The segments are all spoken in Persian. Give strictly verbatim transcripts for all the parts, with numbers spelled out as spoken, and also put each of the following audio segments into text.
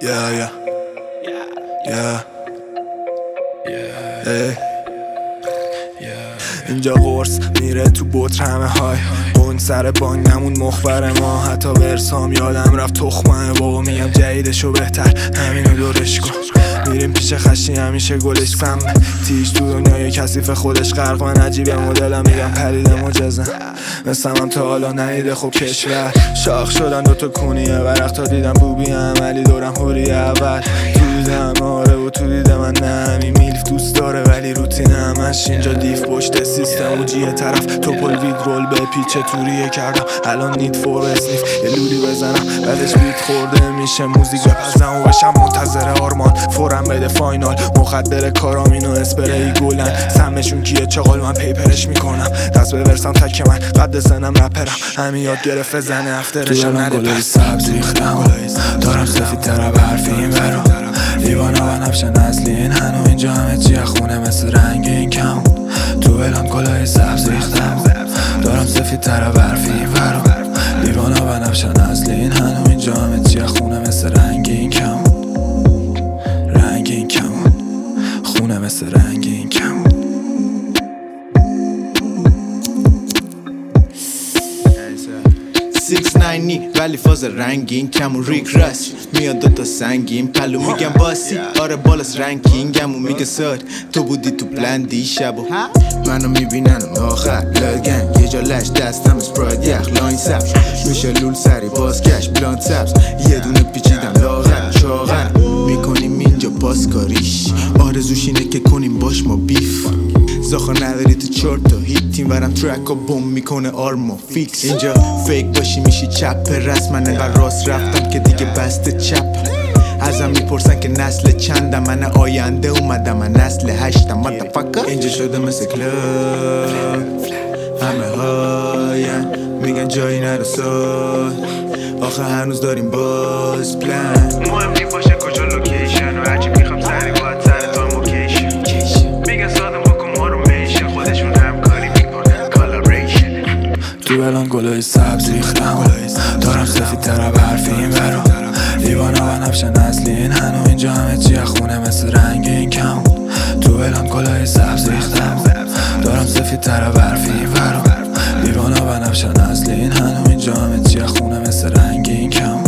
Yeah, yeah. Yeah. Hey. اینجا قرص میره تو بوت همه های اون سر بانگمون مخبر ما، حتی ورسام یادم رفت تخمه بابا میگم جدیدشو بهتر همینو دورش کن. میریم پیش خشی همیشه گلش سمه تیش تو دنیای کثیف خودش غرق، من عجیبه مدلم میگم پریده مجزم مثل هم تا حالا ندیده خوب کشور شاخ شدن دوتا کونیه ورق تا دیدم بوبی عملی دورم هوری اول تو دیدم آره و تو دیده من نمی میلف دوست داره ولی روتین همش اینجا دیف پشت سیستم و جیه طرف توپل وید رول به پیچه توریه کردم الان نید فور اسنیف یه لولی بزنم بعدش بیت خورده میشه موزیک بپزم و بشم منتظر آرمان فورم بده فاینال مخدر کارامینو اسپری گلن سمشون کیه چاقال من پیپرش میکنم دست ببرسم تک من قد سنم رپرم همین یاد گرفت زنه افترشم نده گلای سبز ریختم دارم سفید تر برفی این برا دیوانا و نبش نسلی این هنو اینجا همه چیه خونه مثل رنگ این کم تو بلان گلای سبز ریختم دارم سفید تر برفی این برا دیوانا و نبش نسلی این هنو اینجا همه چیه خونه مثل رنگ این کم رنگ این کم خونه مثل رنگ این کم سیکس ناینی ولی فاز رنگین کمون ریک رست میاد دوتا سنگین پلو میگم باسی آره بالاست رنکینگمون میگه ساد تو بودی تو پلن دیشب و منو میبینن آخر لگن یه جا لش دستم اسپراید یخ لاین سبز میشه لول سری بازکش بلاند سبز یه دونه پیچیدم لاغر چاغر میکنیم اینجا پاسکاریش آرزوش اینه که کنیم باش ما بیف زاخا نداری تو چهار تا هیت تیم ورم ترک و بوم میکنه آرما فیکس اینجا فیک باشی میشی چپ رسم من انقدر راست رفتم که دیگه بسته چپ ازم میپرسن که نسل چندم من آینده اومدم من نسل هشتم مادرفاکر اینجا شده مثل کلاب همه هاین میگن جایی نرساد آخه هنوز داریم باز پلن مهم نی باشه کجا لوکیشن و هرچی میخوام سری باید سر تا موکیشن میگن سادم بکن ما رو میشه خودشون همکاری میکنن کالاریشن تو الان گلای سبز ریختم دارم سفید تر برفی این برا دیوانا و نبش نسلی این هنو اینجا همه چیه خونه مثل رنگ این کم تو الان گلای سبز ریختم دارم سفید تر برفی این برا دیوانا و نبش نسلی این هنو اینجا همه چیه خونه مثل رنگ این کم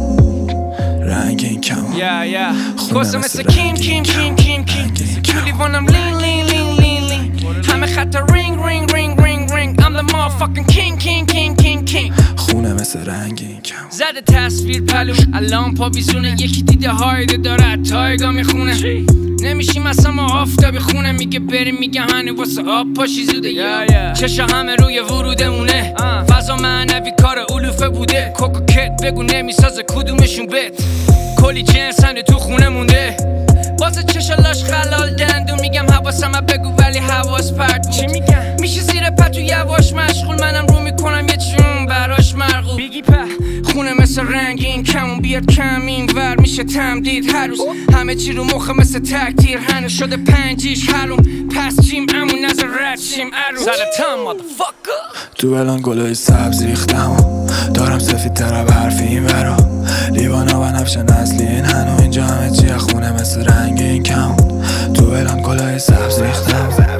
رنگ این کم Yeah, yeah. Cause I'm a king, king, king, king, king. Truly when I'm lean, lean, lean, lean, lean. همه خط ring, ring, ring, ring, ring. I'm the motherfucking king, king, king, king, king. خونه مثل رنگ این کم زده تصویر پلو الان پا بیزونه یکی دیده هایده داره تایگا میخونه نمیشیم اصلا ما آفتابی خونه میگه بریم میگه هنه واسه آب پاشی زوده yeah, yeah. چشا همه روی ورودمونه uh. فضا معنوی کار علوفه بوده کوکوکت بگو نمیسازه کدومشون بت کلی جنس هنه تو خونه مونده بازه چشالاش خلال دندون میگم حواسم بگو ولی حواس پرد بود چی میگم میشه زیر پتو یواش مشغول منم رو میکنم یه چون براش مرغوب بگی په خونه مثل رنگین کمون بیاد کم این ور میشه تمدید هر روز همه چی رو مخه مثل تکتیر هنوز شده پنجیش حلوم پس چیم امون نظر رد شیم عروس سرطان مادرفاکر تو الان گلای سبز ریختم دارم سفید تر برفی این برا دیوانا و نبش نسلی این هنو اینجا همه چیه خونه مثل رنگ این کم تو الان گلای سبز ریختم